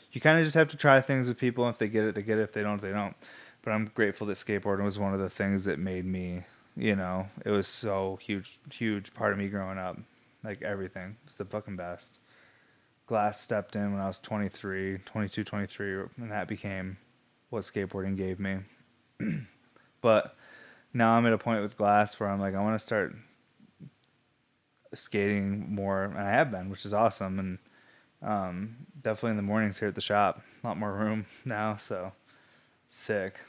you kind of just have to try things with people. If they get it, they get it. If they don't, they don't. But I'm grateful that skateboarding was one of the things that made me, it was so huge part of me growing up. Like everything. It's the fucking best. Glass stepped in when I was 23, 22, 23, and that became what skateboarding gave me. But now I'm at a point with Glass where I'm like, I want to start skating more, and I have been, which is awesome. And definitely in the mornings here at the shop, a lot more room now, so sick.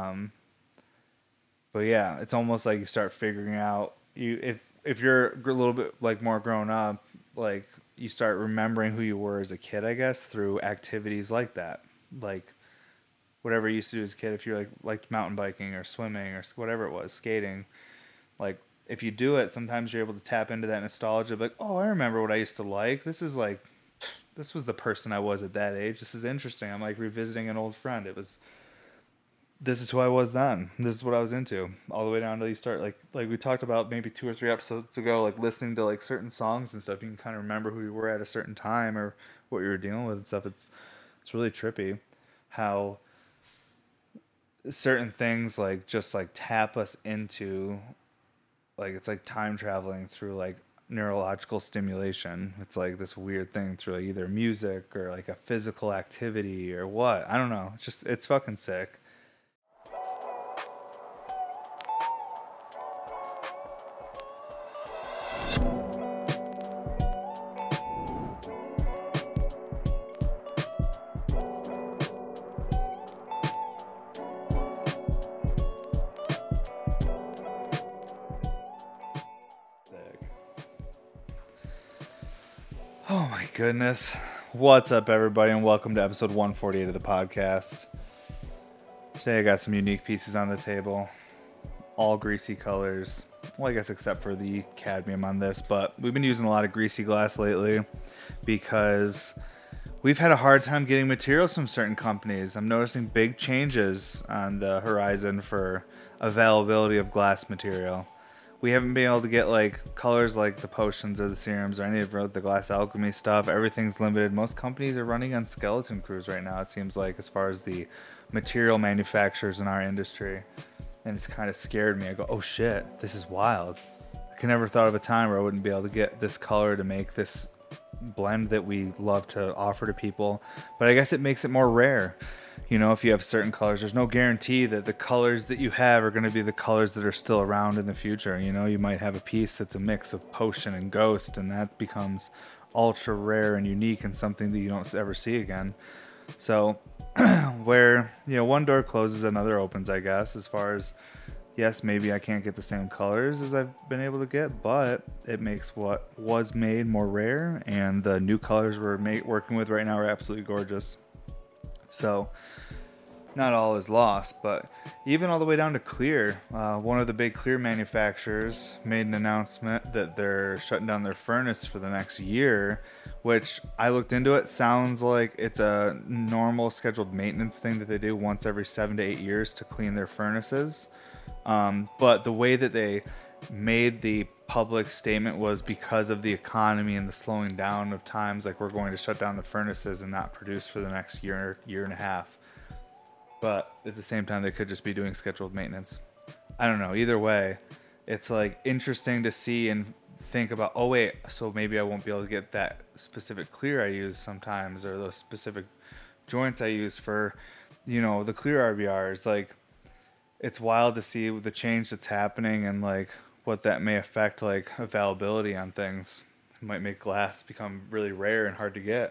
But yeah, it's almost like you start figuring out if you're a little bit like more grown up, like you start remembering who you were as a kid, I guess, through activities like that, like whatever you used to do as a kid. If you liked mountain biking or swimming or whatever it was, skating, like if you do it, sometimes you're able to tap into that nostalgia, like, oh, I remember what I used to like. This was the person I was at that age. This is interesting. I'm like revisiting an old friend. This is who I was then. This is what I was into. All the way down till you start like we talked about maybe 2 or 3 episodes ago, like listening to like certain songs and stuff. You can kind of remember who you were at a certain time or what you were dealing with and stuff. It's really trippy how certain things like just like tap us into, like it's like time traveling through like neurological stimulation. It's like this weird thing through like either music or like a physical activity or what. I don't know. It's fucking sick. Sick. Oh my goodness. What's up, everybody, and welcome to episode 148 of the podcast. Today I got some unique pieces on the table. All greasy colors. Well, I guess except for the cadmium on this, but we've been using a lot of greasy glass lately because we've had a hard time getting materials from certain companies. I'm noticing big changes on the horizon for availability of glass material. We haven't been able to get like colors like the potions or the serums or any of the glass alchemy stuff. Everything's limited. Most companies are running on skeleton crews right now, it seems like, as far as the material manufacturers in our industry. And it's kind of scared me. I go, oh shit, this is wild. I could never thought of a time where I wouldn't be able to get this color to make this blend that we love to offer to people. But I guess it makes it more rare. If you have certain colors, there's no guarantee that the colors that you have are going to be the colors that are still around in the future. You might have a piece that's a mix of potion and ghost, and that becomes ultra rare and unique and something that you don't ever see again. So where, one door closes, another opens, I guess, as far as, yes, maybe I can't get the same colors as I've been able to get, but it makes what was made more rare, and the new colors we're working with right now are absolutely gorgeous. So not all is lost, but even all the way down to clear. One of the big clear manufacturers made an announcement that they're shutting down their furnace for the next year, which I looked into. It sounds like it's a normal scheduled maintenance thing that they do once every 7 to 8 years to clean their furnaces. But the way that they made the public statement was because of the economy and the slowing down of times, like we're going to shut down the furnaces and not produce for the next year and a half. But at the same time, they could just be doing scheduled maintenance. I don't know. Either way, it's like interesting to see and think about, oh wait, so maybe I won't be able to get that specific clear I use sometimes, or those specific joints I use for, the clear RBRs. Like, it's wild to see the change that's happening and like what that may affect like availability on things. It might make glass become really rare and hard to get.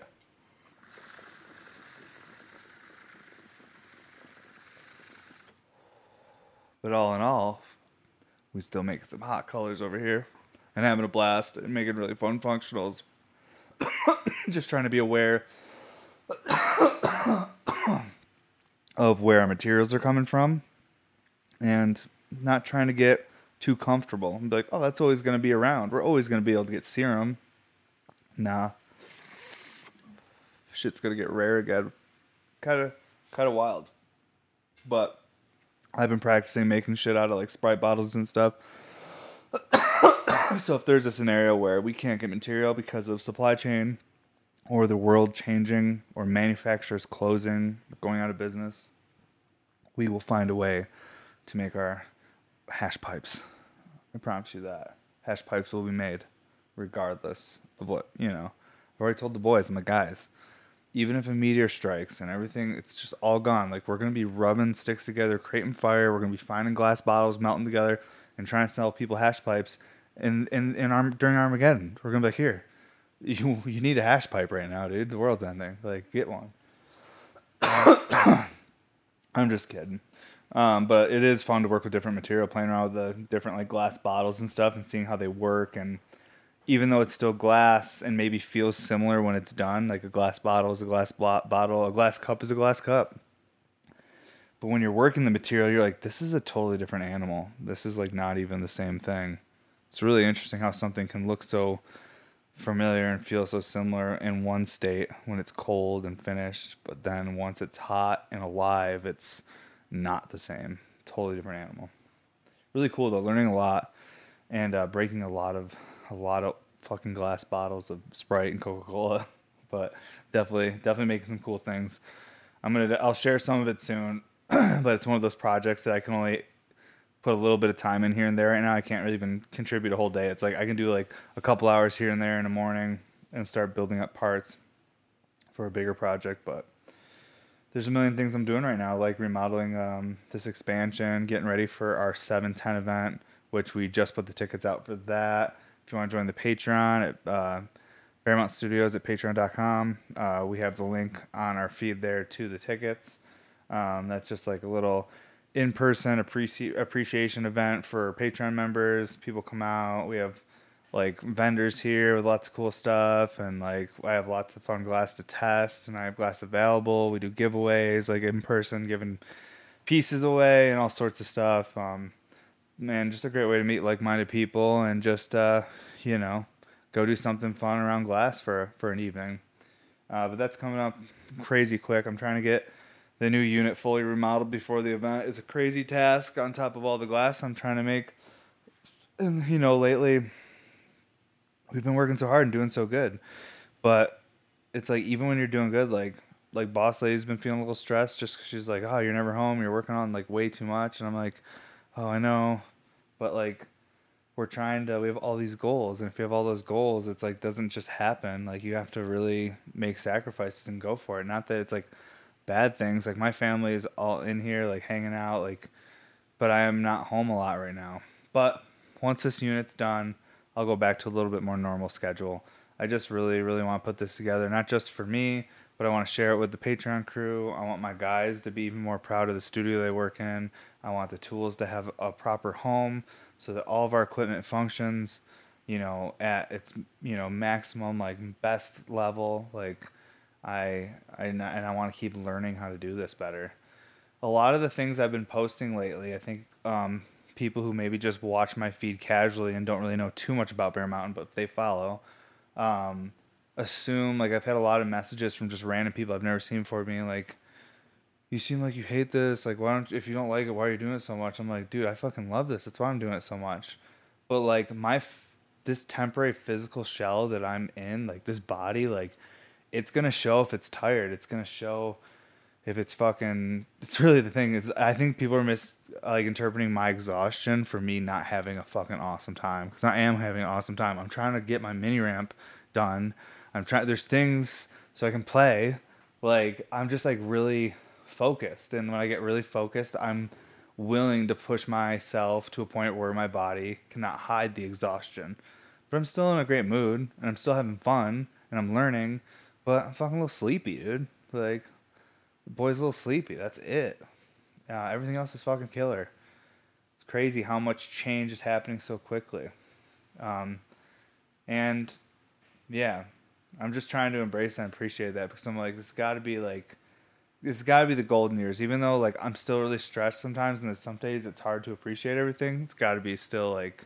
But all in all, we still making some hot colors over here and having a blast and making really fun functionals. Just trying to be aware of where our materials are coming from and not trying to get too comfortable and be like, oh, that's always going to be around. We're always going to be able to get serum. Nah. Shit's going to get rare again. Kind of wild. But I've been practicing making shit out of like Sprite bottles and stuff. So if there's a scenario where we can't get material because of supply chain or the world changing, or manufacturers closing, going out of business, we will find a way to make our hash pipes. I promise you that. Hash pipes will be made regardless of what, I've already told the boys, I'm like, guys, even if a meteor strikes and everything, it's just all gone. Like, we're going to be rubbing sticks together, creating fire. We're going to be finding glass bottles, melting together, and trying to sell people hash pipes. During Armageddon, we're going to be like, here, you need a hash pipe right now, dude. The world's ending. Like, get one. I'm just kidding. But it is fun to work with different material, playing around with the different like glass bottles and stuff, and seeing how they work. And even though it's still glass and maybe feels similar when it's done, like a glass bottle is a glass bottle, a glass cup is a glass cup. But when you're working the material, you're like, this is a totally different animal. This is like not even the same thing. It's really interesting how something can look so familiar and feel so similar in one state when it's cold and finished, but then once it's hot and alive, it's not the same. Totally different animal. Really cool though. Learning a lot and breaking a lot of fucking glass bottles of Sprite and Coca Cola, but definitely making some cool things. I'll share some of it soon, but it's one of those projects that I can only put a little bit of time in here and there. Right now, I can't really even contribute a whole day. It's like I can do like a couple hours here and there in the morning and start building up parts for a bigger project. But there's a million things I'm doing right now, like remodeling this expansion, getting ready for our 710 event, which we just put the tickets out for that. If you want to join the Patreon at Paramount Studios at patreon.com, we have the link on our feed there to the tickets. That's just like a little in-person appreciation event for Patreon members. People come out. We have like vendors here with lots of cool stuff, and like I have lots of fun glass to test, and I have glass available. We do giveaways like in person, giving pieces away and all sorts of stuff. Man, just a great way to meet like-minded people and just you know go do something fun around glass for an evening. But that's coming up crazy quick. I'm trying to get the new unit fully remodeled before the event. Is a crazy task on top of all the glass I'm trying to make. And lately we've been working so hard and doing so good, but it's like even when you're doing good, like boss lady's been feeling a little stressed just 'cause she's like, oh, you're never home. You're working on like way too much, and I'm like, oh, I know, but like we have all these goals, and if you have all those goals, it's like doesn't just happen. Like you have to really make sacrifices and go for it. Not that it's like bad things. Like my family is all in here, like hanging out, like, but I am not home a lot right now. But once this unit's done, I'll go back to a little bit more normal schedule. I just really, really want to put this together, not just for me, but I want to share it with the Patreon crew. I want my guys to be even more proud of the studio they work in. I want the tools to have a proper home so that all of our equipment functions, at its, maximum, like best level. Like and I want to keep learning how to do this better. A lot of the things I've been posting lately, I think people who maybe just watch my feed casually and don't really know too much about Bear Mountain, but they follow, um, assume, like I've had a lot of messages from just random people I've never seen before being like, you seem like you hate this. Like, why don't, if you don't like it, why are you doing it so much? I'm like, dude, I fucking love this. That's why I'm doing it so much. But like this temporary physical shell that I'm in, like this body, like it's gonna show if it's tired. It's gonna show if it's fucking. It's really the thing is, I think people are interpreting my exhaustion for me not having a fucking awesome time, because I am having an awesome time. I'm trying to get my mini ramp done. I'm trying. There's things so I can play. Like I'm just like really focused, and when I get really focused, I'm willing to push myself to a point where my body cannot hide the exhaustion. But I'm still in a great mood, and I'm still having fun, and I'm learning. But I'm fucking a little sleepy, dude. Like, the boy's a little sleepy. That's it. Everything else is fucking killer. It's crazy how much change is happening so quickly. Um, and yeah, I'm just trying to embrace and appreciate that, because I'm like, this got to be the golden years. Even though like I'm still really stressed sometimes, and some days it's hard to appreciate everything. It's got to be still like,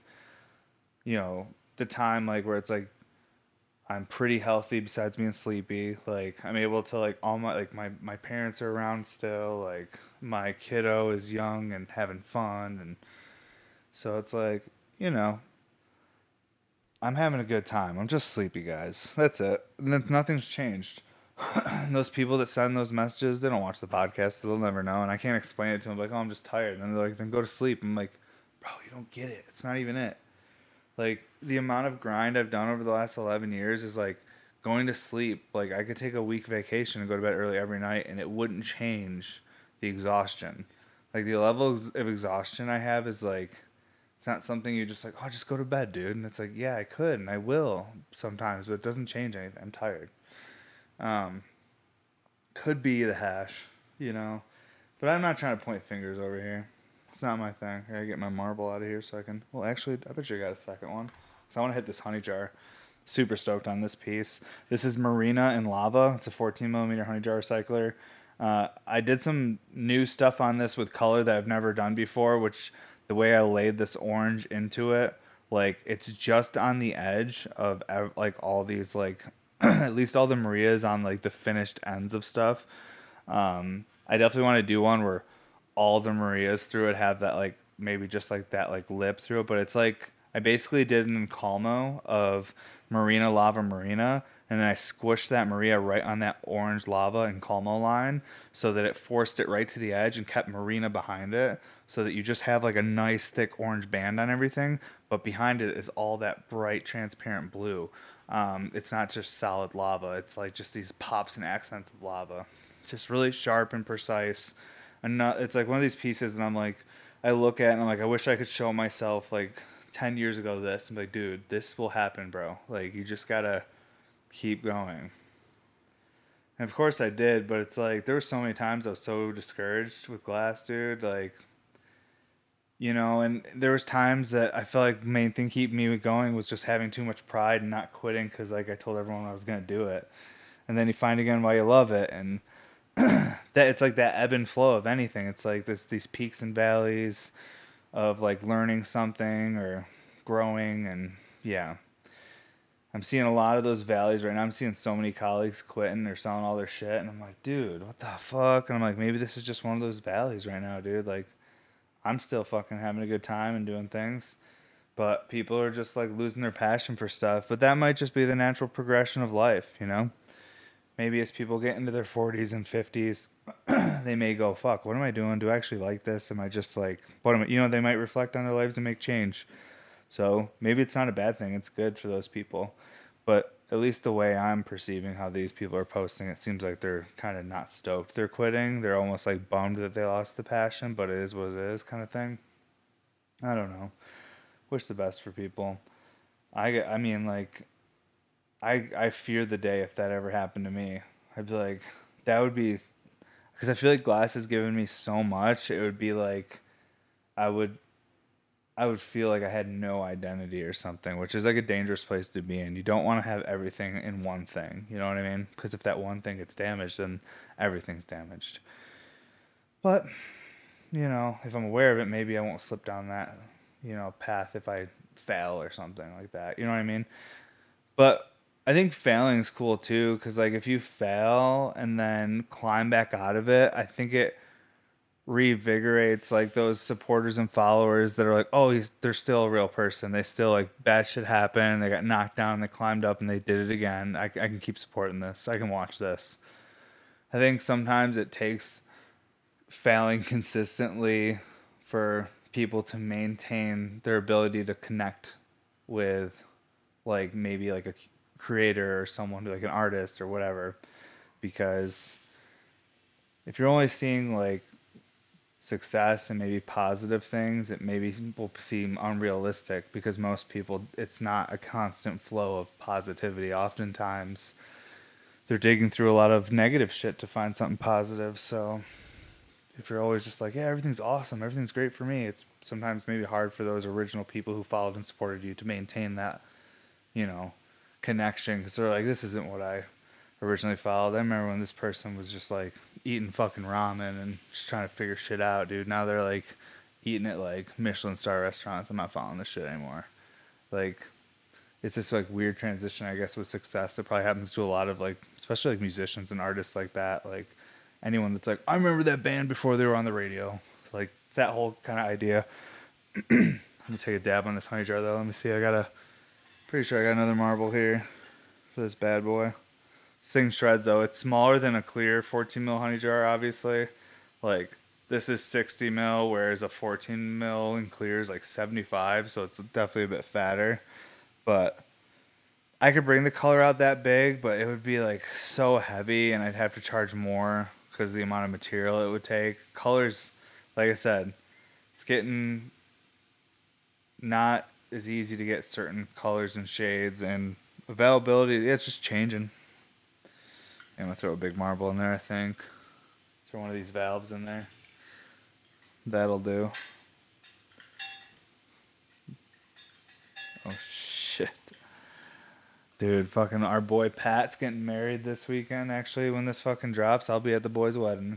the time like where it's like I'm pretty healthy besides being sleepy. Like I'm able to like all my parents are around still. Like my kiddo is young and having fun, and so it's like, you know, I'm having a good time. I'm just sleepy, guys. That's it. Nothing's changed. Those people that send those messages, they don't watch the podcast, so they'll never know. And I can't explain it to them. Like, oh, I'm just tired. And they're like, then go to sleep. I'm like, bro, you don't get it. It's not even it. Like, the amount of grind I've done over the last 11 years is like going to sleep. Like, I could take a week vacation and go to bed early every night, and it wouldn't change the exhaustion. Like, the level of exhaustion I have is like, it's not something you just like, oh, just go to bed, dude. And it's like, yeah, I could and I will sometimes, but it doesn't change anything. I'm tired. Um, could be the hash, you know, but I'm not trying to point fingers over here. It's not my thing. I gotta get my marble out of here so I can. Well, actually, I bet you got a second one. So I want to hit this honey jar. Super stoked on this piece. This is Marina in Lava. It's a 14 millimeter honey jar recycler. I did some new stuff on this with color that I've never done before, which the way I laid this orange into it, like it's just on the edge of like all these like at least all the Marias on like the finished ends of stuff. I definitely want to do one where all the Marias through it have that like maybe just like that like lip through it, but it's like I basically did an encalmo of Marina Lava Marina, and then I squished that Maria right on that orange lava and Calmo line so that it forced it right to the edge and kept Marina behind it so that you just have like a nice thick orange band on everything, but behind it is all that bright transparent blue. It's not just solid lava, it's like just these pops and accents of lava. It's just really sharp and precise. And not, it's like one of these pieces and I'm like, I look at it and I'm like, I wish I could show myself like 10 years ago this and be like, dude, this will happen, bro. Like, you just gotta keep going. And of course I did, but it's like there were so many times I was so discouraged with glass, dude. Like, you know, and there was times that I felt like the main thing keeping me going was just having too much pride and not quitting because like I told everyone I was gonna do it. And then you find again why you love it, and that it's like that ebb and flow of anything. It's like these peaks and valleys of like learning something or growing, and yeah. I'm seeing a lot of those valleys right now. I'm seeing so many colleagues quitting or selling all their shit, and I'm like, dude, what the fuck? And I'm like, maybe this is just one of those valleys right now, dude. Like, I'm still fucking having a good time and doing things, but people are just like losing their passion for stuff. But that might just be the natural progression of life, you know? Maybe as people get into their 40s and 50s, they may go, fuck, what am I doing? Do I actually like this? Am I just like, what am I, you know, they might reflect on their lives and make change. So maybe it's not a bad thing. It's good for those people. But at least the way I'm perceiving how these people are posting, it seems like they're kind of not stoked they're quitting. They're almost like bummed that they lost the passion, but it is what it is kind of thing. I don't know. Wish the best for people. I mean, like, I fear the day if that ever happened to me. I'd be like, that would be, because I feel like glass has given me so much. It would be like, I would I would feel like I had no identity or something, which is like a dangerous place to be in. You don't want to have everything in one thing. You know what I mean? Because if that one thing gets damaged, then everything's damaged. But, you know, if I'm aware of it, maybe I won't slip down that, you know, path if I fail or something like that. You know what I mean? But I think failing's cool too, because like if you fail and then climb back out of it, I think it revigorates like those supporters and followers that are like, oh, they're still a real person. They still like bad shit happened. They got knocked down. They climbed up and they did it again. I can keep supporting this. I can watch this. I think sometimes it takes failing consistently for people to maintain their ability to connect with like maybe like a creator or someone like an artist or whatever, because if you're only seeing like success and maybe positive things, it maybe will seem unrealistic because most people, it's not a constant flow of positivity. Oftentimes, they're digging through a lot of negative shit to find something positive. So, if you're always just like, yeah, everything's awesome, everything's great for me, it's sometimes maybe hard for those original people who followed and supported you to maintain that, you know, connection, because they're like, this isn't what I originally followed. I remember when this person was just like eating fucking ramen and just trying to figure shit out, dude. Now they're like eating at like Michelin star restaurants. I'm not following this shit anymore. Like, it's this like weird transition, I guess, with success that probably happens to a lot of like, especially like musicians and artists like that. Like anyone that's like, I remember that band before they were on the radio. Like it's that whole kind of idea. I'm gonna take a dab on this honey jar though. Let me see. I gotta Pretty sure I got another marble here for this bad boy. This thing shreds though. It's smaller than a clear 14 mil honey jar, obviously. Like this is 60 mil, whereas a 14 mil in clear is like 75, so it's definitely a bit fatter. But I could bring the color out that big, but it would be like so heavy, and I'd have to charge more because of the amount of material it would take. Colors, like I said, it's getting not as easy to get certain colors and shades, and availability, yeah, it's just changing. I'm gonna throw a big marble in there, I think. Throw one of these valves in there. That'll do. Oh shit. Dude, fucking our boy Pat's getting married this weekend. Actually, when this fucking drops, I'll be at the boy's wedding.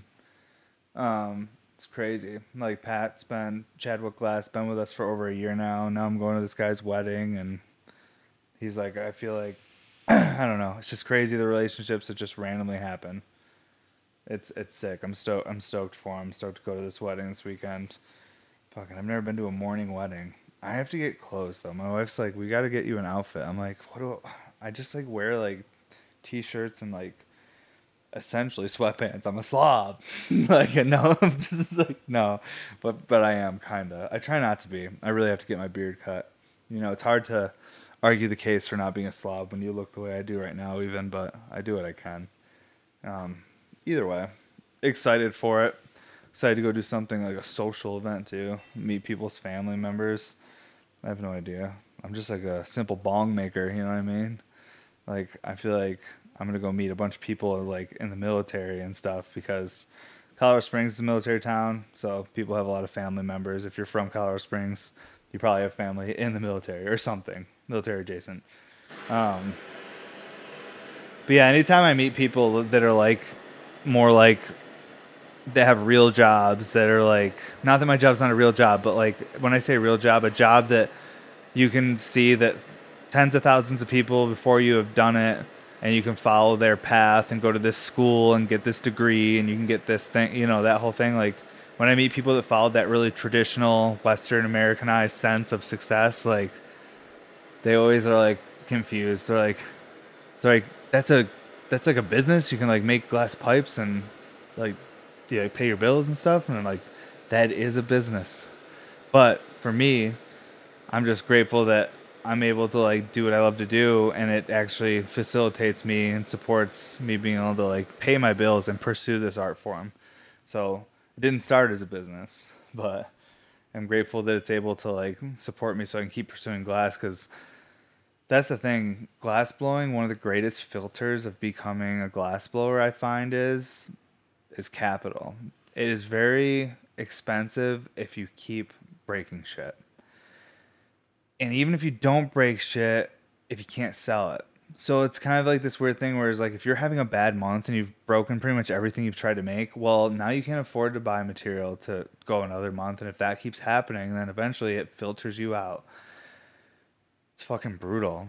It's crazy. Like Chadwick Glass been with us for over a year now. Now I'm going to this guy's wedding, and he's like, I feel like, I don't know. It's just crazy the relationships that just randomly happen. It's sick. I'm stoked for him. I'm stoked to go to this wedding this weekend. Fucking, I've never been to a morning wedding. I have to get clothes though. My wife's like, we got to get you an outfit. I'm like, I just like wear like t-shirts and like essentially sweatpants. I'm a slob. Like no, I'm just like no, but I am kinda. I try not to be. I really have to get my beard cut. You know, it's hard to argue the case for not being a slob when you look the way I do right now, even. But I do what I can. Either way, excited for it. Excited to go do something like a social event too. Meet people's family members. I have no idea. I'm just like a simple bong maker. You know what I mean? Like I feel like I'm gonna go meet a bunch of people like in the military and stuff because Colorado Springs is a military town, so people have a lot of family members. If you're from Colorado Springs, you probably have family in the military or something, military adjacent. But yeah, anytime I meet people that are like more like they have real jobs that are like not that my job's not a real job, but like when I say real job, a job that you can see that tens of thousands of people before you have done it, and you can follow their path and go to this school and get this degree and you can get this thing, you know, that whole thing. Like when I meet people that followed that really traditional Western Americanized sense of success, like they always are like confused. They're like that's like a business. You can like make glass pipes and like yeah, pay your bills and stuff. And I'm like, that is a business. But for me, I'm just grateful that I'm able to like do what I love to do, and it actually facilitates me and supports me being able to like pay my bills and pursue this art form. So it didn't start as a business, but I'm grateful that it's able to like support me so I can keep pursuing glass, because that's the thing. Glass blowing, one of the greatest filters of becoming a glass blower I find is capital. It is very expensive if you keep breaking shit. And even if you don't break shit, if you can't sell it. So it's kind of like this weird thing where it's like if you're having a bad month and you've broken pretty much everything you've tried to make, well, now you can't afford to buy material to go another month. And if that keeps happening, then eventually it filters you out. It's fucking brutal.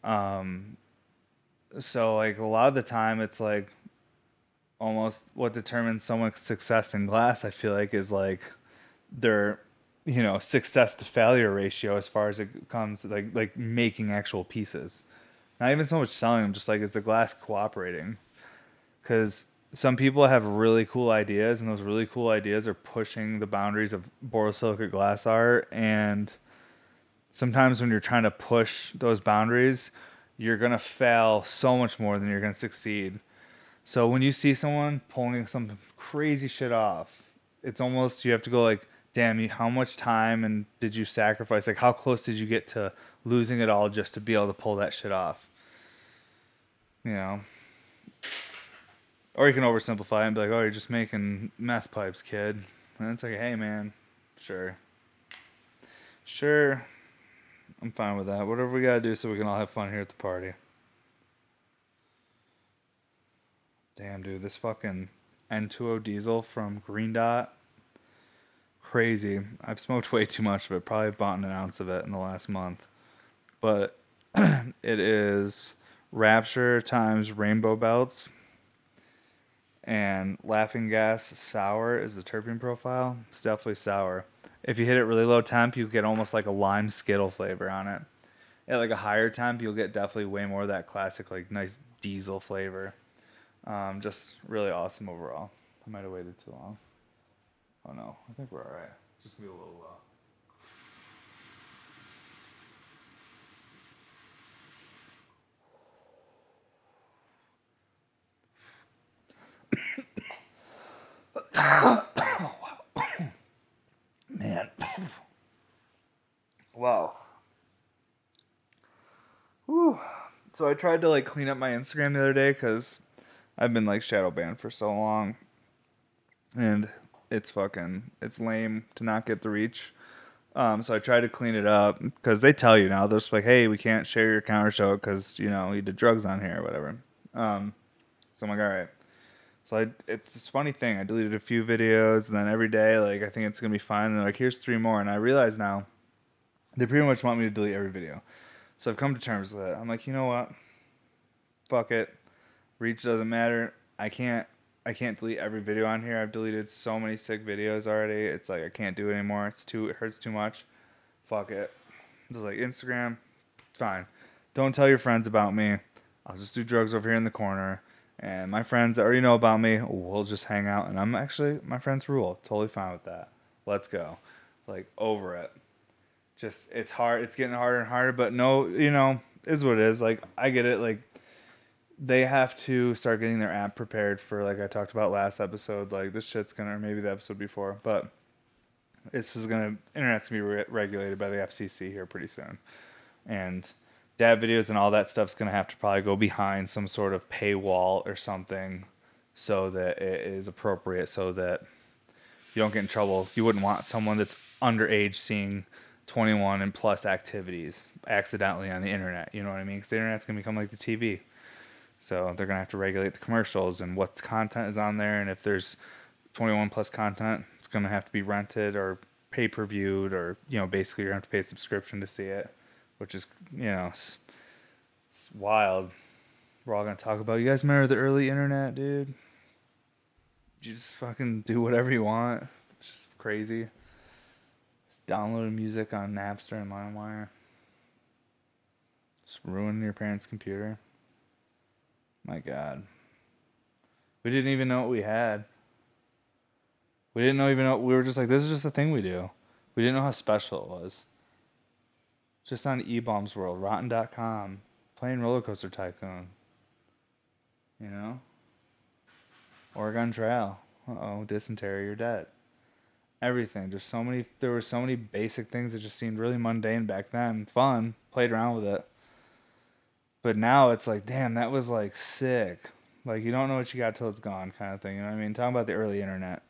So like a lot of the time it's like almost what determines someone's success in glass, I feel like, is like their success to failure ratio as far as it comes like making actual pieces. Not even so much selling them, just like is the glass cooperating? Because some people have really cool ideas, and those really cool ideas are pushing the boundaries of borosilicate glass art. And sometimes when you're trying to push those boundaries, you're gonna fail so much more than you're gonna succeed. So when you see someone pulling some crazy shit off, it's almost you have to go like, damn, how much time and did you sacrifice? Like, how close did you get to losing it all just to be able to pull that shit off? You know? Or you can oversimplify and be like, oh, you're just making meth pipes, kid. And it's like, hey, man, sure. Sure. I'm fine with that. Whatever we gotta do so we can all have fun here at the party. Damn, dude, this fucking N2O diesel from Green Dot. Crazy. I've smoked way too much of it. Probably bought an ounce of it in the last month. But it is Rapture times Rainbow Belts. And Laughing Gas Sour is the terpene profile. It's definitely sour. If you hit it really low temp, you get almost like a lime Skittle flavor on it. at like a higher temp, you'll get definitely way more of that classic, like nice diesel flavor. Just really awesome overall. I might have waited too long. Oh no, I think we're all right. Just be a little low. Man. Wow. Whew. So I tried to like clean up my Instagram the other day because I've been like shadow banned for so long, and it's lame to not get the reach. So I tried to clean it up because they tell you now. They're just like, hey, we can't share your account or show it because you did drugs on here or whatever. So I'm like, all right. So it's this funny thing. I deleted a few videos, and then every day, like, I think it's gonna be fine. And they're like, here's 3 more, and I realize now they pretty much want me to delete every video. So I've come to terms with it. I'm like, you know what? Fuck it. Reach doesn't matter. I can't delete every video on here. I've deleted so many sick videos already. It's like I can't do it anymore. It hurts too much. Fuck it. Just like Instagram, it's fine. Don't tell your friends about me. I'll just do drugs over here in the corner. And my friends that already know about me, we'll just hang out. And my friends rule. Totally fine with that. Let's go. Like, over it. Just, it's hard. It's getting harder and harder. But no, is what it is. Like, I get it. Like, they have to start getting their app prepared for, like I talked about last episode. Like, this shit's gonna, or maybe the episode before. But internet's gonna be regulated by the FCC here pretty soon. And dad videos and all that stuff's going to have to probably go behind some sort of paywall or something so that it is appropriate, so that you don't get in trouble. You wouldn't want someone that's underage seeing 21 and plus activities accidentally on the internet. You know what I mean? Because the internet's going to become like the TV. So they're going to have to regulate the commercials and what content is on there. And if there's 21 plus content, it's going to have to be rented or pay-per-viewed, or, basically you're going to have to pay a subscription to see it, which is, it's wild. We're all going to talk about, you guys remember the early internet, dude? You just fucking do whatever you want. It's just crazy. Just downloading music on Napster and LimeWire. Just ruining your parents' computer. My God. We didn't even know what we had. We didn't even know. We were just like, this is just a thing we do. We didn't know how special it was. Just on E-Bombs World, Rotten.com, playing Roller Coaster Tycoon. Oregon Trail. Dysentery, you're dead. Everything. There were so many basic things that just seemed really mundane back then. Fun. Played around with it. But now it's like, damn, that was like sick. Like, you don't know what you got till it's gone kind of thing. You know what I mean? Talking about the early internet.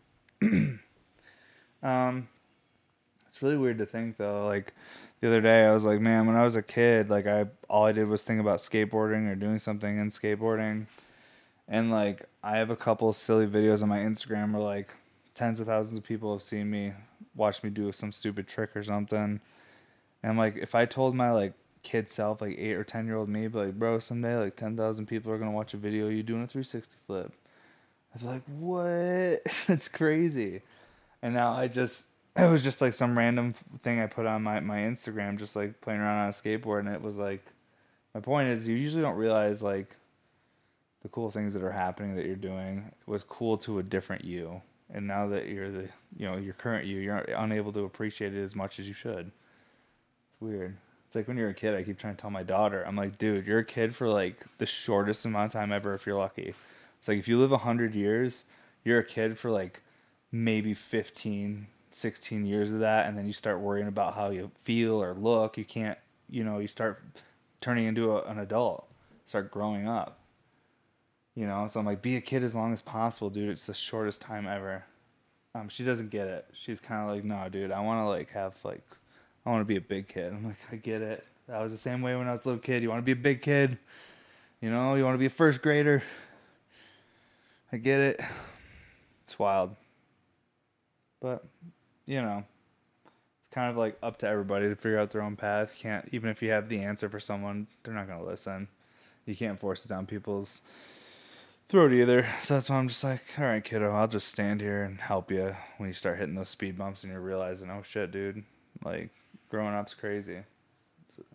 It's really weird to think though. Like, the other day I was like, man, when I was a kid, like all I did was think about skateboarding or doing something in skateboarding. And like, I have a couple silly videos on my Instagram where like tens of thousands of people have seen me, watched me do some stupid trick or something. And like, if I told my like kid self, like 8 or 10-year-old me, be like, bro, someday like 10,000 people are gonna watch a video of you doing a 360 flip. I'd be like, what? That's crazy. And now it was just like some random thing I put on my Instagram, just like playing around on a skateboard. And it was like, my point is, you usually don't realize like the cool things that are happening that you're doing was cool to a different you. And now that you're your current you, you're unable to appreciate it as much as you should. It's weird. It's like when you're a kid, I keep trying to tell my daughter, I'm like, dude, you're a kid for like the shortest amount of time ever if you're lucky. It's like if you live 100 years, you're a kid for like maybe 15, 16 years of that, and then you start worrying about how you feel or look. You can't, you start turning into an adult, start growing up. So I'm like, be a kid as long as possible, dude. It's the shortest time ever. She doesn't get it. She's kind of like, no, dude, I want to like have like, I want to be a big kid. I'm like, I get it. I was the same way when I was a little kid. You want to be a big kid, you want to be a first grader. I get it. It's wild. But, it's kind of like up to everybody to figure out their own path. You can't, even if you have the answer for someone, they're not going to listen. You can't force it down people's throat either. So that's why I'm just like, all right, kiddo, I'll just stand here and help you when you start hitting those speed bumps and you're realizing, oh shit, dude, like growing up's crazy.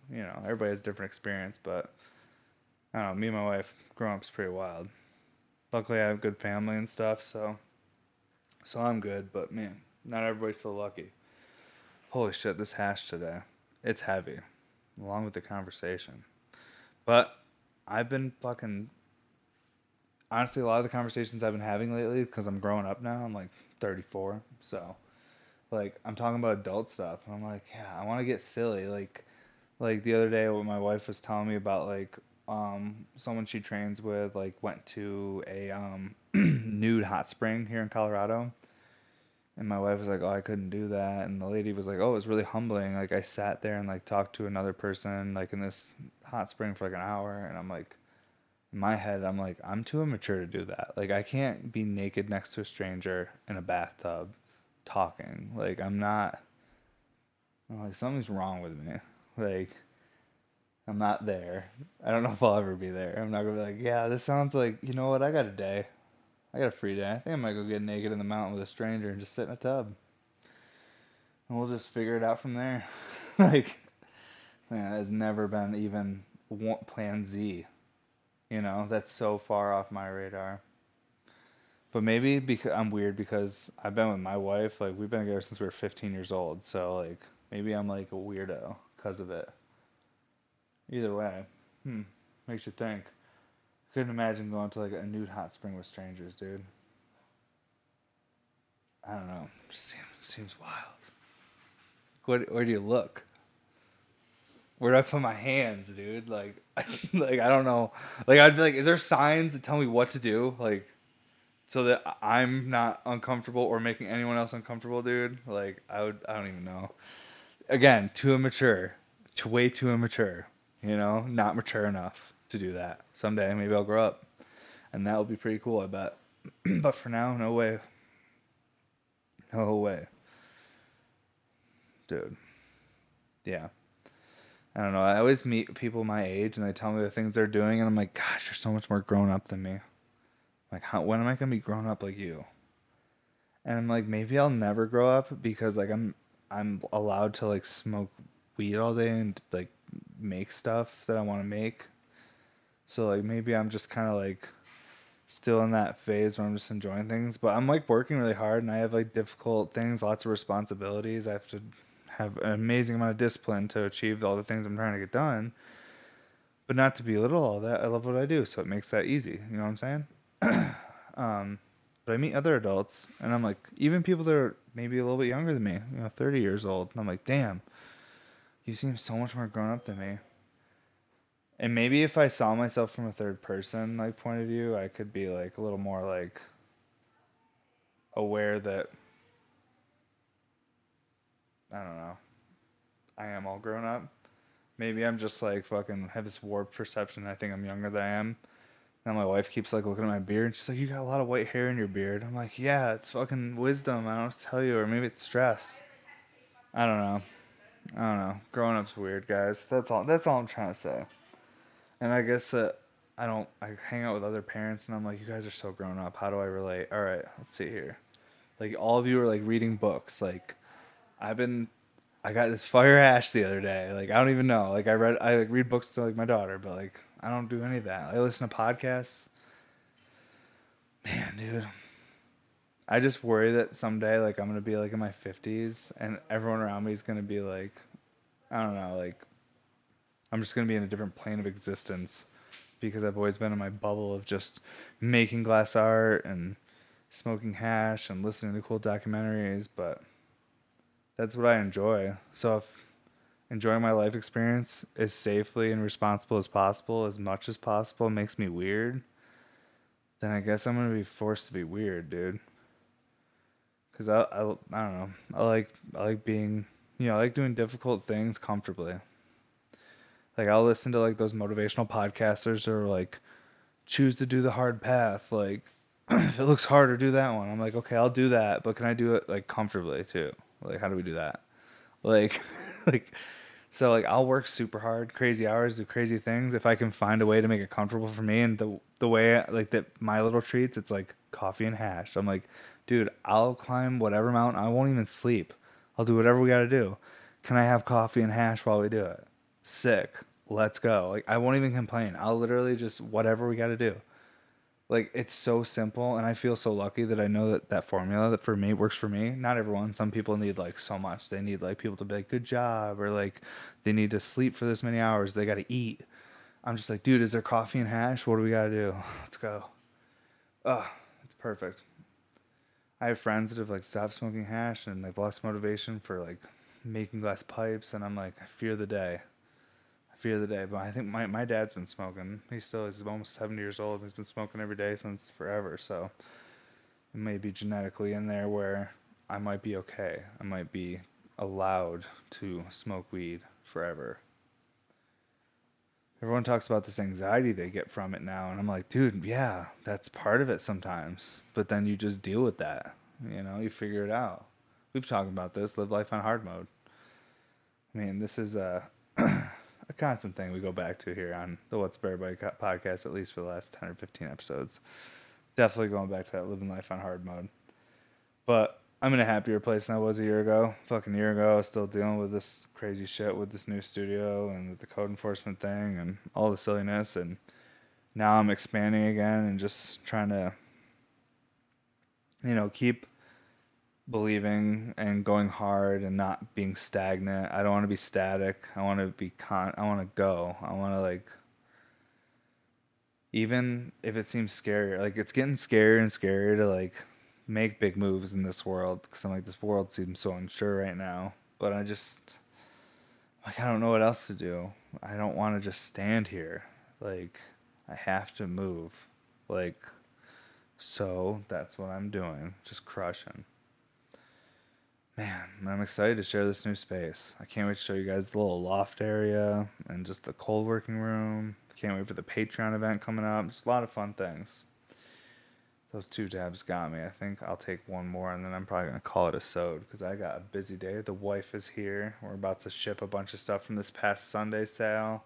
you know, everybody has a different experience, but I don't know, me and my wife growing up's pretty wild. Luckily, I have a good family and stuff, so I'm good. But man, not everybody's so lucky. Holy shit, this hash today, it's heavy, along with the conversation. But I've been fucking honestly, a lot of the conversations I've been having lately, because I'm growing up now. I'm like 34, so like I'm talking about adult stuff, and I'm like, yeah, I want to get silly. Like the other day, when my wife was telling me about like someone she trains with like went to a nude hot spring here in Colorado. And my wife was like, "Oh, I couldn't do that." And the lady was like, "Oh, it was really humbling. Like I sat there and like talked to another person like in this hot spring for like an hour." And I'm like, in my head, I'm like, I'm too immature to do that. Like I can't be naked next to a stranger in a bathtub talking. Like I'm like something's wrong with me. Like I'm not there. I don't know if I'll ever be there. I'm not gonna be like, yeah, this sounds like, you know what? I got a day. I got a free day. I think I might go get naked in the mountain with a stranger and just sit in a tub, and we'll just figure it out from there. Like, man, it's never been even Plan Z. You know, that's so far off my radar. But maybe because I'm weird because I've been with my wife. Like we've been together since we were 15 years old. So like maybe I'm like a weirdo because of it. Either way, makes you think. Couldn't imagine going to like a nude hot spring with strangers, dude. I don't know. Seems wild. Where do you look? Where do I put my hands, dude? Like, like I don't know. Like I'd be like, is there signs that tell me what to do? Like, so that I'm not uncomfortable or making anyone else uncomfortable, dude. Like I don't even know. Again, too immature, way too immature. You know, not mature enough to do that. Someday maybe I'll grow up, and that will be pretty cool. I bet. But for now, no way. No way, dude. Yeah. I don't know. I always meet people my age and they tell me the things they're doing, and I'm like, gosh, you're so much more grown up than me. Like, when am I gonna be grown up like you? And I'm like, maybe I'll never grow up because like I'm allowed to like smoke weed all day and like make stuff that I want to make. So like maybe I'm just kind of like still in that phase where I'm just enjoying things, but I'm like working really hard and I have like difficult things, lots of responsibilities. I have to have an amazing amount of discipline to achieve all the things I'm trying to get done. But not to belittle all that, I love what I do, so it makes that easy. You know what I'm saying? But I meet other adults, and I'm like, even people that are maybe a little bit younger than me, 30 years old. And I'm like, damn, you seem so much more grown up than me. And maybe if I saw myself from a third person like point of view, I could be like a little more like aware that I don't know, I am all grown up. Maybe I'm just like fucking have this warped perception. I think I'm younger than I am. Now my wife keeps like looking at my beard and she's like, "You got a lot of white hair in your beard." I'm like, "Yeah, it's fucking wisdom. I don't know what to tell you, or maybe it's stress." I don't know. I don't know. Growing up's weird, guys. That's all I'm trying to say. And I guess that I hang out with other parents and I'm like, "You guys are so grown up. How do I relate?" All right, let's see here. Like all of you are like reading books. Like I've been I got this fire ash the other day. Like I don't even know. Like I like read books to like my daughter, but like I don't do any of that. I listen to podcasts. Man, dude. I just worry that someday like I'm gonna be like in my 50s and everyone around me is gonna be like I don't know, like I'm just gonna be in a different plane of existence because I've always been in my bubble of just making glass art and smoking hash and listening to cool documentaries, but that's what I enjoy. So if enjoying my life experience as safely and responsible as possible, as much as possible, makes me weird, then I guess I'm gonna be forced to be weird, dude. Cause I don't know. I like being I like doing difficult things comfortably. Like I'll listen to like those motivational podcasters or like choose to do the hard path. Like if it looks harder, do that one. I'm like, okay, I'll do that, but can I do it like comfortably too? Like how do we do that? Like like so like I'll work super hard, crazy hours, do crazy things if I can find a way to make it comfortable for me. And the way like that my little treats, it's like coffee and hash. I'm like, dude, I'll climb whatever mountain. I won't even sleep. I'll do whatever we got to do. Can I have coffee and hash while we do it? Sick. Let's go. Like, I won't even complain. I'll literally just whatever we got to do. Like, it's so simple, and I feel so lucky that I know that that formula that for me works for me. Not everyone. Some people need like so much. They need like people to be like, good job, or like they need to sleep for this many hours. They got to eat. I'm just like, dude, is there coffee and hash? What do we got to do? Let's go. Oh, it's perfect. I have friends that have like stopped smoking hash and they've lost motivation for like making glass pipes, and I'm like, I fear the day. I fear the day. But I think my dad's been smoking. He's almost 70 years old. He's been smoking every day since forever. So it may be genetically in there where I might be okay. I might be allowed to smoke weed forever. Everyone talks about this anxiety they get from it now, and I'm like, dude, yeah, that's part of it sometimes. But then you just deal with that. You figure it out. We've talked about this, live life on hard mode. I mean, this is a constant thing we go back to here on the What's Up Everybody podcast, at least for the last 10 or 15 episodes. Definitely going back to that living life on hard mode. But I'm in a happier place than I was a year ago. Fucking year ago, I was still dealing with this crazy shit with this new studio and with the code enforcement thing and all the silliness. And now I'm expanding again and just trying to, keep believing and going hard and not being stagnant. I don't want to be static. I want to be I want to go. I want to like, even if it seems scarier, like it's getting scarier and scarier to like make big moves in this world, because I'm like, this world seems so unsure right now. But I just, like, I don't know what else to do. I don't want to just stand here. Like, I have to move. Like, so that's what I'm doing. Just crushing. Man, I'm excited to share this new space. I can't wait to show you guys the little loft area and just the cold working room. Can't wait for the Patreon event coming up. Just a lot of fun things. Those 2 tabs got me. I think I'll take one more and then I'm probably going to call it a sode because I got a busy day. The wife is here. We're about to ship a bunch of stuff from this past Sunday sale.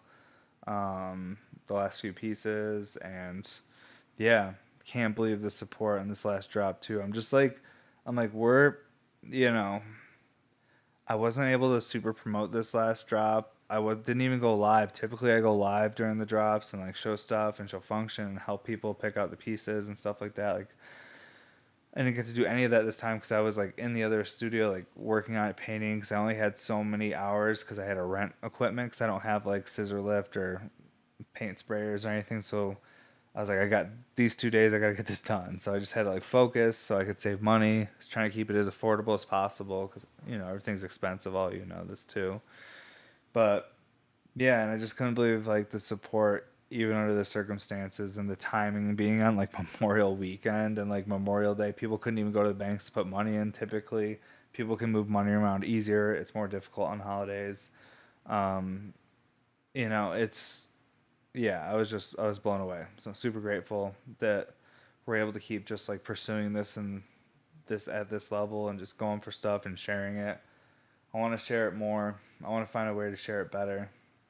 The last few pieces. And yeah, can't believe the support on this last drop too. I'm like, you know, I wasn't able to super promote this last drop. Didn't even go live. Typically, I go live during the drops and like show stuff and show function and help people pick out the pieces and stuff like that. Like, I didn't get to do any of that this time because I was like in the other studio, like working on it, painting. Because I only had so many hours because I had to rent equipment because I don't have like scissor lift or paint sprayers or anything. So I was like, I got these 2 days, I got to get this done. So I just had to like focus so I could save money. I was trying to keep it as affordable as possible because, everything's expensive. All this too. But yeah, and I just couldn't believe like the support even under the circumstances and the timing being on like Memorial weekend and like Memorial Day. People couldn't even go to the banks to put money in typically. People can move money around easier. It's more difficult on holidays. Um, it's yeah, I was blown away. So I'm super grateful that we're able to keep just like pursuing this and this at this level and just going for stuff and sharing it. I want to share it more. I want to find a way to share it better.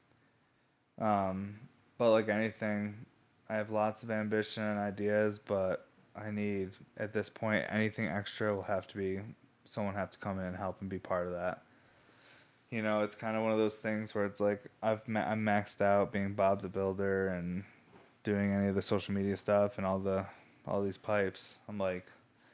Um, but like anything, I have lots of ambition and ideas, but I need at this point anything extra will have to be someone have to come in and help and be part of that. It's kind of one of those things where it's like I'm maxed out being Bob the Builder and doing any of the social media stuff and all these pipes. I'm like,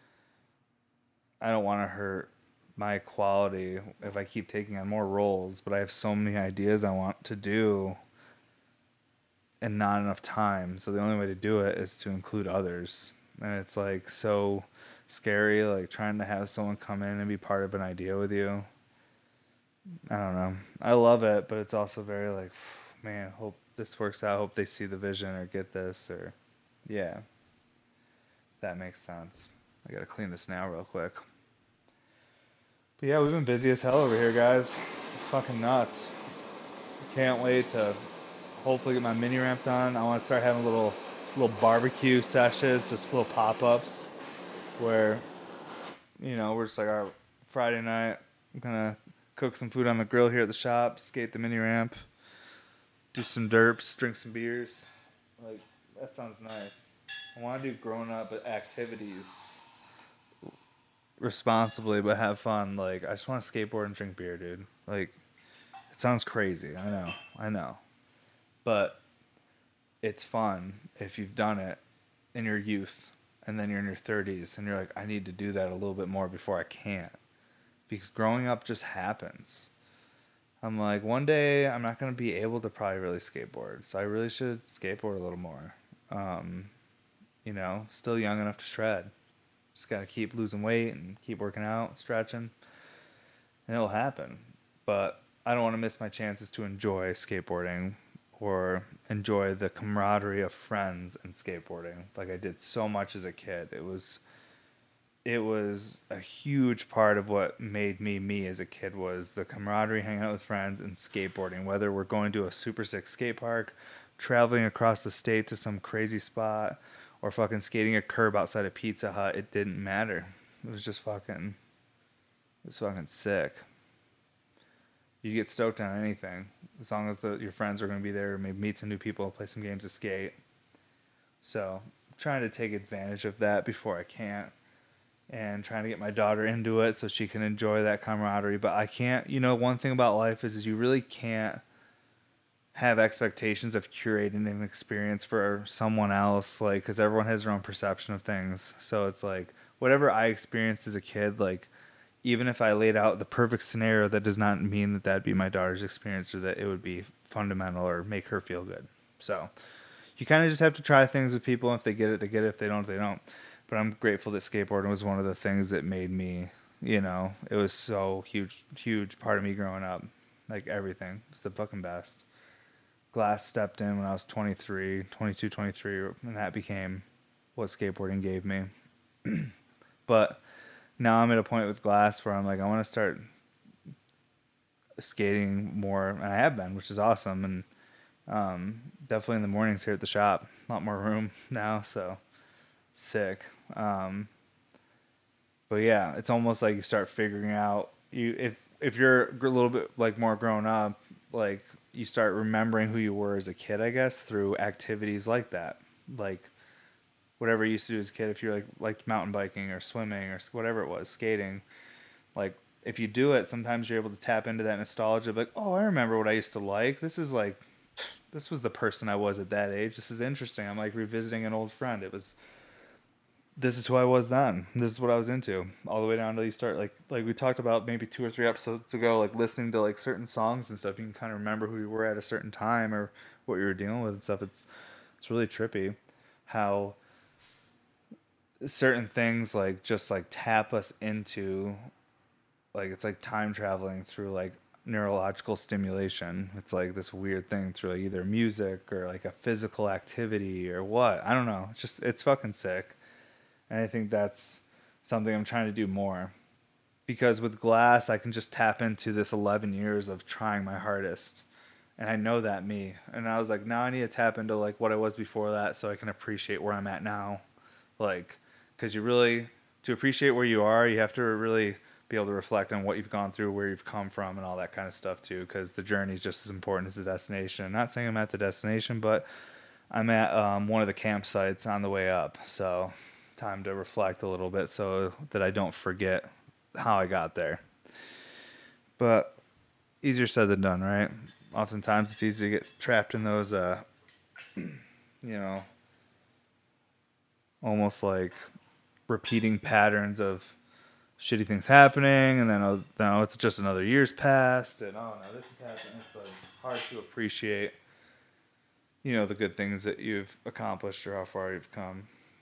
I don't want to hurt my quality if I keep taking on more roles, but I have so many ideas I want to do and not enough time. So the only way to do it is to include others. And it's like so scary, like trying to have someone come in and be part of an idea with you. I don't know. I love it, but it's also very like, man, hope this works out. Hope they see the vision or get this or, yeah, that makes sense. I gotta clean this now real quick. But yeah, we've been busy as hell over here, guys. It's fucking nuts. Can't wait to hopefully get my mini ramp done. I want to start having little barbecue sessions, just little pop-ups where, we're just like, our Friday night, I'm gonna cook some food on the grill here at the shop, skate the mini ramp, do some derps, drink some beers. Like, that sounds nice. I want to do grown-up activities responsibly, but have fun. Like, I just want to skateboard and drink beer, dude. Like, It sounds crazy. I know. But it's fun if you've done it in your youth and then you're in your 30s and you're like, I need to do that a little bit more before I can't. Because growing up just happens. I'm like, one day I'm not going to be able to probably really skateboard. So I really should skateboard a little more. Um, still young enough to shred. Just got to keep losing weight and keep working out, stretching, and it'll happen. But I don't want to miss my chances to enjoy skateboarding or enjoy the camaraderie of friends and skateboarding like I did so much as a kid. It was a huge part of what made me me as a kid was the camaraderie, hanging out with friends, and skateboarding. Whether we're going to a super sick skate park, traveling across the state to some crazy spot, or fucking skating a curb outside a Pizza Hut, it didn't matter. It was just fucking sick. You get stoked on anything as long as your friends are going to be there, maybe meet some new people, play some games of skate. So I'm trying to take advantage of that before I can't, and trying to get my daughter into it so she can enjoy that camaraderie. But I can't, one thing about life is you really can't have expectations of curating an experience for someone else, like, because everyone has their own perception of things. So it's like, whatever I experienced as a kid, like, even if I laid out the perfect scenario, that does not mean that that'd be my daughter's experience or that it would be fundamental or make her feel good. So you kind of just have to try things with people. If they get it, they get it. If they don't, they don't. But I'm grateful that skateboarding was one of the things that made me, it was so huge part of me growing up. Like everything. It's the fucking best. Glass stepped in when I was 23, 22, 23, and that became what skateboarding gave me. But now I'm at a point with Glass where I'm like, I want to start skating more, and I have been, which is awesome. And definitely in the mornings here at the shop, a lot more room now, so sick. But yeah, it's almost like you start figuring out if you're a little bit like more grown up, like you start remembering who you were as a kid, I guess, through activities like that, like whatever you used to do as a kid. If you liked mountain biking or swimming or whatever it was, skating, like if you do it, sometimes you're able to tap into that nostalgia of like, oh, I remember what I used to like. This was the person I was at that age. This is interesting. I'm like revisiting an old friend. This is who I was then. This is what I was into. All the way down till you start like we talked about maybe 2 or 3 episodes ago, like listening to like certain songs and stuff. You can kind of remember who you were at a certain time or what you were dealing with and stuff. It's really trippy how certain things like just like tap us into, like it's like time traveling through like neurological stimulation. It's like this weird thing through like either music or like a physical activity or what. I don't know. It's fucking sick. And I think that's something I'm trying to do more. Because with Glass, I can just tap into this 11 years of trying my hardest. And I know that me. And I was like, now I need to tap into like what I was before that so I can appreciate where I'm at now. Like, because to appreciate where you are, you have to really be able to reflect on what you've gone through, where you've come from, and all that kind of stuff too. Because the journey is just as important as the destination. I'm not saying I'm at the destination, but I'm at one of the campsites on the way up. So time to reflect a little bit so that I don't forget how I got there. But easier said than done, right? Oftentimes it's easy to get trapped in those, almost like repeating patterns of shitty things happening, and then it's just another year's passed, and oh no, this is happening. It's like hard to appreciate, the good things that you've accomplished or how far you've come.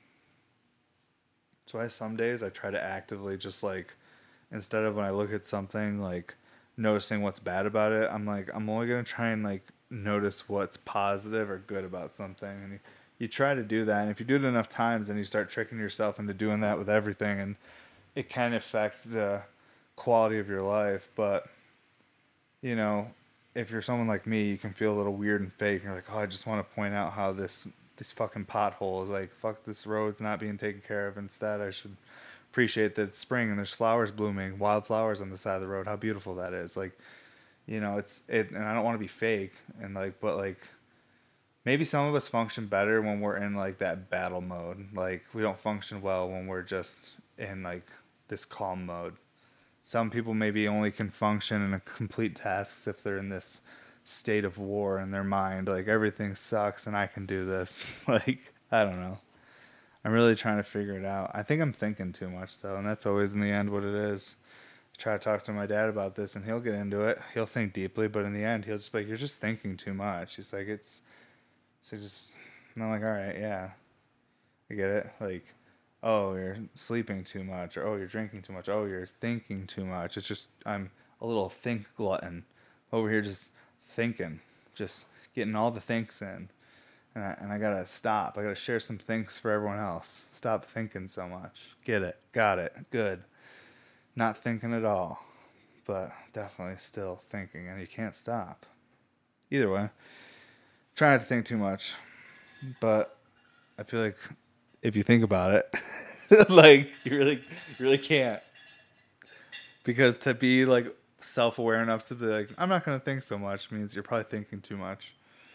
So some days I try to actively just like, instead of when I look at something like noticing what's bad about it, I'm like, I'm only gonna try and like notice what's positive or good about something, and you try to do that. And if you do it enough times, then you start tricking yourself into doing that with everything, and it can affect the quality of your life. But you know, if you're someone like me, you can feel a little weird and fake. And you're like, oh, I just want to point out how this fucking pothole is like, fuck, this road's not being taken care of. Instead, I should appreciate that it's spring and there's flowers blooming, wild flowers on the side of the road. How beautiful that is. Like, and I don't want to be fake and like, but like, maybe some of us function better when we're in like that battle mode. Like, we don't function well when we're just in like this calm mode. some people maybe only can function in a complete tasks if they're in this state of war in their mind. Like everything sucks and I can do this. Like, I don't know. I'm really trying to figure it out. I think I'm thinking too much though, and that's always in the end what it is. I try to talk to my dad about this and he'll get into it. He'll think deeply, but in the end he'll just be like, you're just thinking too much. He's like, it's so just and I'm like, all right, yeah. I get it. Like, oh, you're sleeping too much, or oh, you're drinking too much, oh, you're thinking too much. It's just I'm a little think glutton over here, just thinking, just getting all the thinks in, and I gotta stop. I gotta share some thinks for everyone else. Stop thinking so much. Get it? Got it? Good. Not thinking at all, but definitely still thinking, and you can't stop. Either way, try not to think too much, but I feel like if you think about it, like you really can't. Because to be like self-aware enough to be like, I'm not gonna think so much means you're probably thinking too much.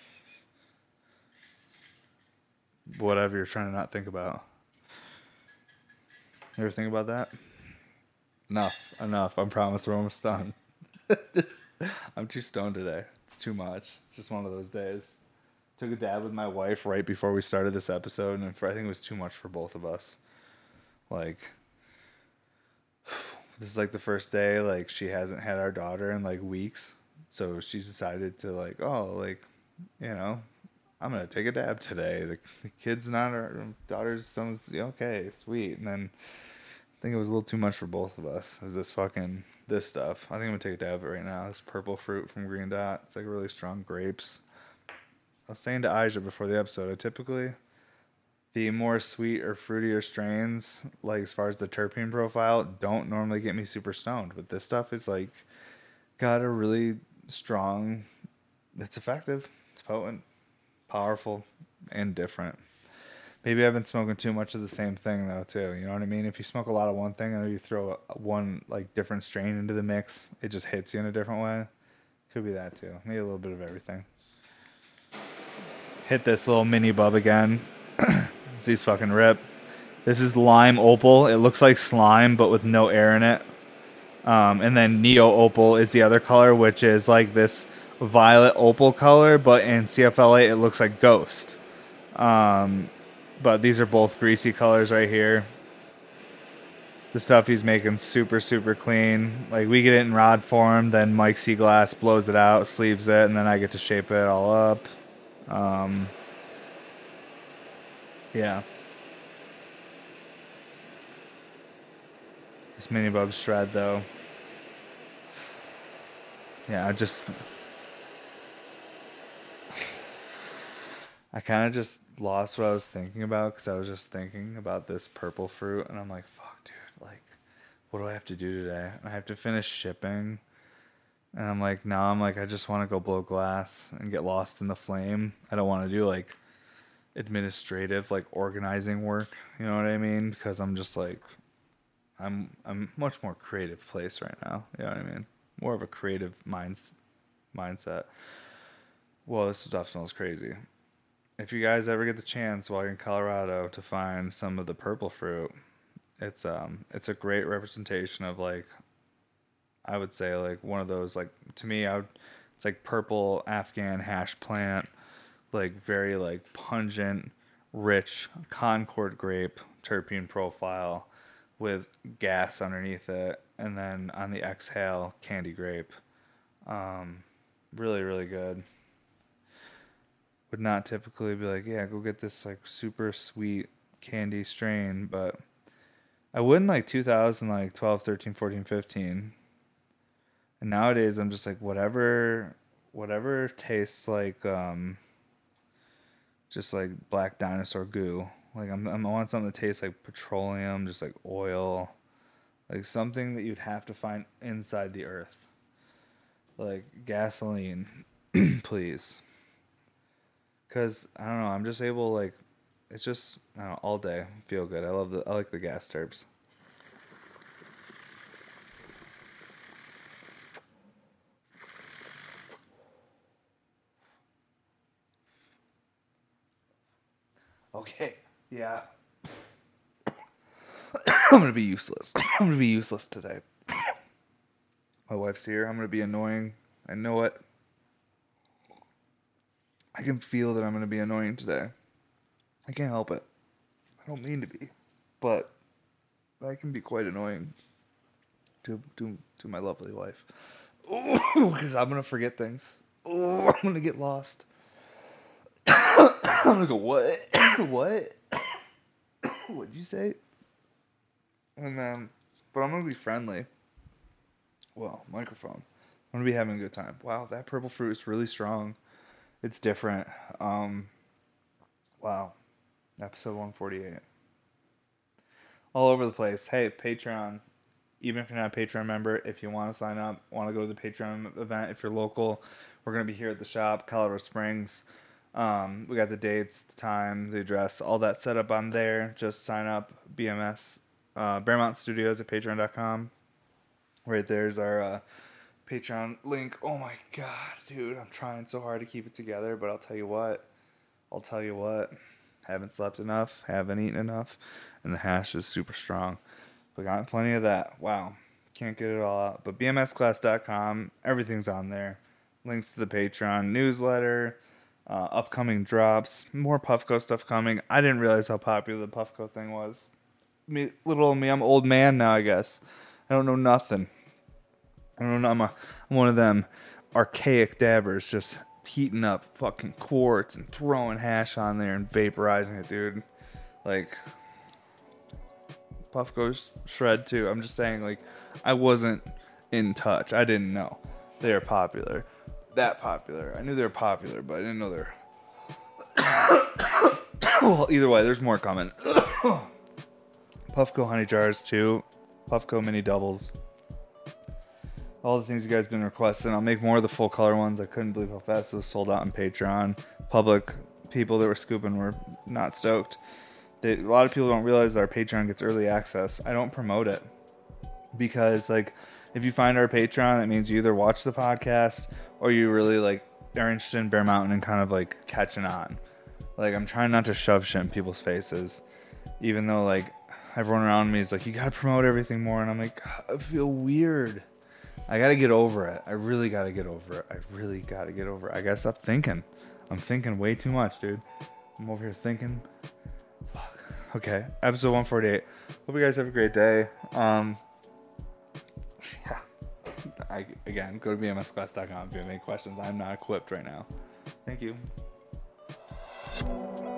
Whatever you're trying to not think about. You ever think about that? Enough. I promise we're almost done. Just, I'm too stoned today. It's too much. It's just one of those days. Took a dab with my wife right before we started this episode, and I think it was too much for both of us. Like, this is like the first day, like, she hasn't had our daughter in like weeks. So she decided to, like, oh, like, you know, I'm going to take a dab today. The kid's not our daughter's, someone's, okay, sweet. And then I think it was a little too much for both of us. It was this stuff. I think I'm going to take a dab of it right now. This purple fruit from Green Dot. It's like really strong grapes. I was saying to Aisha before the episode, the more sweet or fruitier strains, like as far as the terpene profile, don't normally get me super stoned. But this stuff is like got a really strong, it's effective, it's potent, powerful, and different. Maybe I've been smoking too much of the same thing though too. You know what I mean? If you smoke a lot of one thing and you throw one like different strain into the mix, it just hits you in a different way. Could be that too. Maybe a little bit of everything. Hit this little mini bub again. These fucking rip. This is lime opal. It looks like slime, but with no air in it. And then neo opal is the other color, which is like this violet opal color, but in CFLA it looks like ghost. But these are both greasy colors right here. The stuff he's making super, super clean. Like we get it in rod form, then Mike Seaglass blows it out, sleeves it, and then I get to shape it all up. Yeah. This mini bub shred though. Yeah, I kind of just lost what I was thinking about because I was just thinking about this purple fruit and I'm like, fuck, dude, like, what do I have to do today? I have to finish shipping. And I'm like, I just want to go blow glass and get lost in the flame. I don't want to do like administrative, like organizing work. You know what I mean? Because I'm just like, I'm much more creative place right now. You know what I mean? More of a creative mindset. Well, this stuff smells crazy. If you guys ever get the chance while you're in Colorado to find some of the purple fruit, it's a great representation of like, I would say like one of those like to me it's like purple Afghan hash plant, like very like pungent, rich Concord grape terpene profile with gas underneath it, and then on the exhale candy grape. Really really good. Would not typically be like, yeah, go get this like super sweet candy strain, but I would in like 2000, like 12, 13, 14, 15. And nowadays I'm just like whatever tastes like just like black dinosaur goo. Like I want something that tastes like petroleum, just like oil, like something that you'd have to find inside the earth. Like gasoline, please. Cause I don't know, I'm just able like it's just I don't know, all day feel good. I like the gas terps. Okay. Yeah. I'm gonna be useless. I'm gonna be useless today. My wife's here. I'm going to be annoying. I know it. I can feel that I'm going to be annoying today. I can't help it. I don't mean to be. But I can be quite annoying to my lovely wife. Because I'm going to forget things. I'm going to get lost. I'm going to go, what? What? What'd you say? And then, but I'm going to be friendly. Well, microphone. I'm going to be having a good time. Wow, that purple fruit is really strong. It's different. Wow. Episode 148. All over the place. Hey, Patreon. Even if you're not a Patreon member, if you want to sign up, want to go to the Patreon event, if you're local, we're going to be here at the shop, Colorado Springs. We got the dates, the time, the address, all that set up on there. Just sign up, BMS, Bearmount Studios at patreon.com. Right there's our Patreon link. Oh my god, dude, I'm trying so hard to keep it together, but I'll tell you what. Haven't slept enough, haven't eaten enough, and the hash is super strong. But got plenty of that. Wow. Can't get it all out. But bmsclass.com, everything's on there. Links to the Patreon newsletter, upcoming drops, more Puffco stuff coming. I didn't realize how popular the Puffco thing was. Little old me, I'm an old man now, I guess. I don't know nothing. I don't know. I'm one of them archaic dabbers just heating up fucking quartz and throwing hash on there and vaporizing it, dude. Like, Puffco's shred too. I'm just saying, like, I wasn't in touch. I didn't know they were popular. That popular. I knew they were popular, but I didn't know they're... Well, either way, there's more coming. Puffco honey jars too. Puffco mini doubles. All the things you guys have been requesting. I'll make more of the full color ones. I couldn't believe how fast those sold out on Patreon. Public people that were scooping were not stoked. A lot of people don't realize our Patreon gets early access. I don't promote it because, like, if you find our Patreon, that means you either watch the podcast or you really like are interested in Bear Mountain and kind of like catching on. Like, I'm trying not to shove shit in people's faces, even though like everyone around me is like, you gotta promote everything more, and I'm like, I feel weird. I gotta get over it. I really gotta get over it. I gotta stop thinking. I'm thinking way too much, dude. I'm over here thinking. Fuck. Okay, episode 148. Hope you guys have a great day. Yeah. Again, go to bmsclass.com if you have any questions. I'm not equipped right now. Thank you.